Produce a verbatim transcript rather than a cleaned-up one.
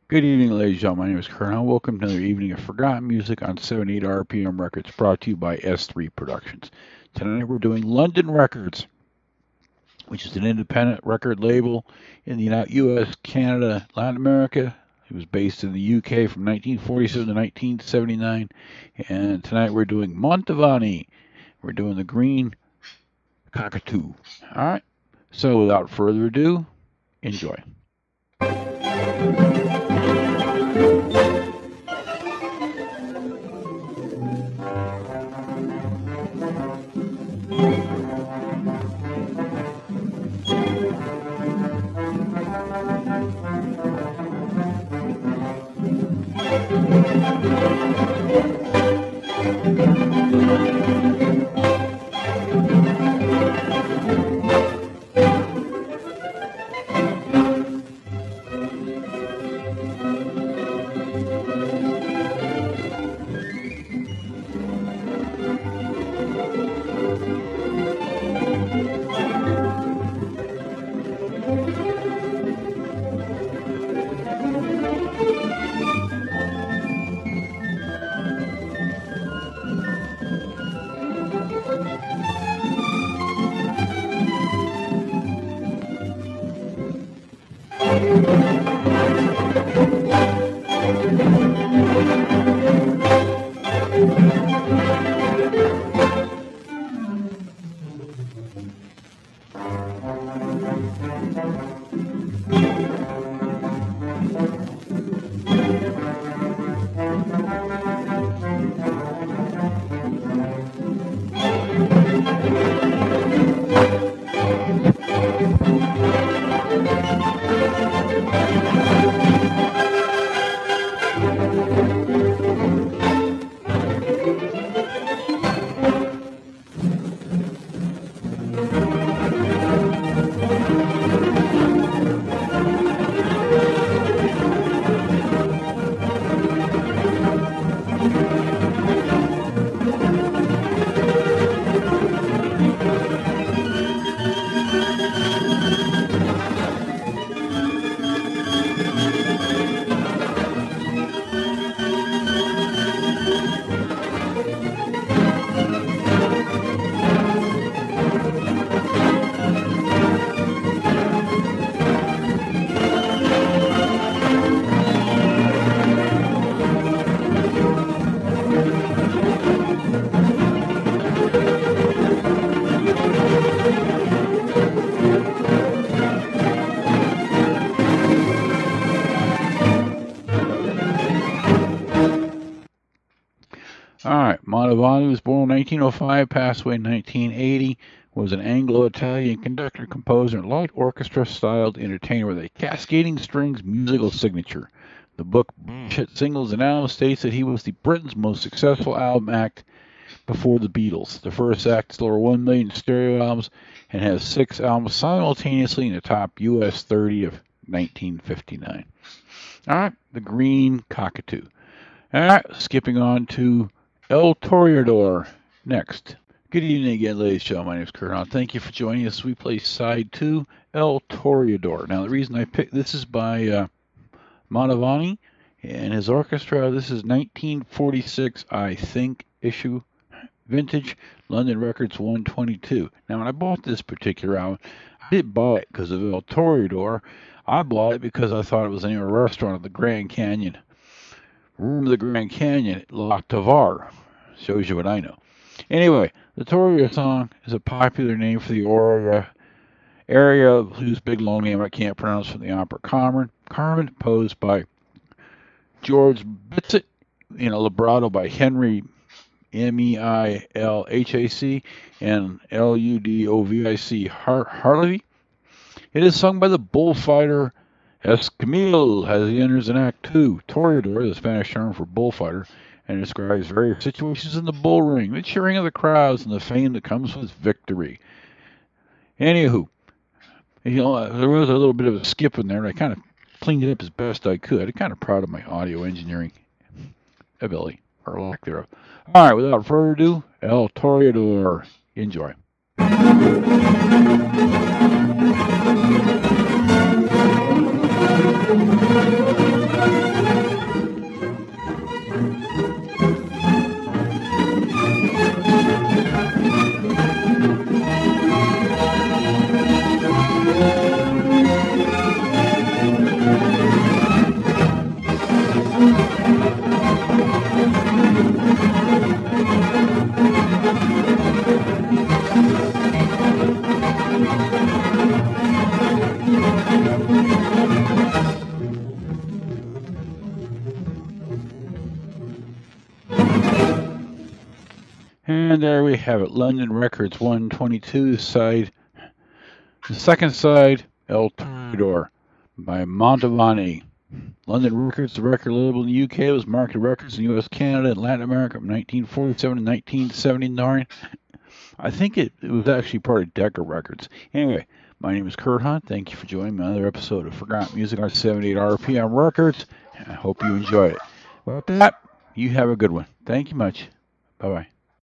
Good evening, ladies and gentlemen. My name is Kurt Hunt. Welcome to another evening of Forgotten Music on seventy-eight R P M Records, brought to you by S three Productions. Tonight we're doing London Records, which is an independent record label in the U S, Canada, Latin America. It was based in the U K from nineteen forty-seven to nineteen seventy-nine. And tonight we're doing Mantovani. We're doing the Green Cockatoo. All right. So without further ado, enjoy. All right, Mantovani was born in nineteen oh five, passed away in nineteen eighty, was an Anglo-Italian conductor, composer, and light orchestra-styled entertainer with a cascading strings musical signature. The book Hit Singles and Albums states that he was the Britain's most successful album act before the Beatles. The first act sold over one million stereo albums and has six albums simultaneously in the top U S thirty of nineteen fifty-nine. All right, the Green Cockatoo. All right, skipping on to El Toreador next. Good evening again, ladies and gentlemen. My name is Kurt Hunt. Thank you for joining us. We play side two, El Toreador. Now, the reason I picked this is by uh, Mantovani and his orchestra. This is nineteen forty-six, I think, issue, vintage, London Records one twenty-two. Now, when I bought this particular album, I didn't buy it because of El Toreador. I bought it because I thought it was the name of a restaurant at the Grand Canyon. Room of the Grand Canyon, La Tavar. Shows you what I know. Anyway, the Toreador song is a popular name for the area, area whose big long name I can't pronounce, from the opera Carmen. Carmen, posed by George Bizet, in a libretto by Henry, M E I L H A C, and L U D O V I C Harley. It is sung by the bullfighter Escamil as he enters in Act two. Toreador, the Spanish term for bullfighter, and describes various situations in the bull ring, the cheering of the crowds, and the fame that comes with victory. Anywho, you know, there was a little bit of a skip in there, and I kind of cleaned it up as best I could. I'm kind of proud of my audio engineering ability, or lack thereof. All right, without further ado, El Toreador. Enjoy. Thank you. And there we have it. London Records one twenty-two side. The second side, El Toreador by Mantovani. London Records, the record label in the U K, was Market Records in U S, Canada, and Latin America from nineteen forty-seven to nineteen seventy-nine. I think it, it was actually part of Decca Records. Anyway, my name is Kurt Hunt. Thank you for joining me on another episode of Forgotten Music on seventy-eight R P M Records. I hope you enjoyed it. Well, with that, you have a good one. Thank you much. Bye-bye.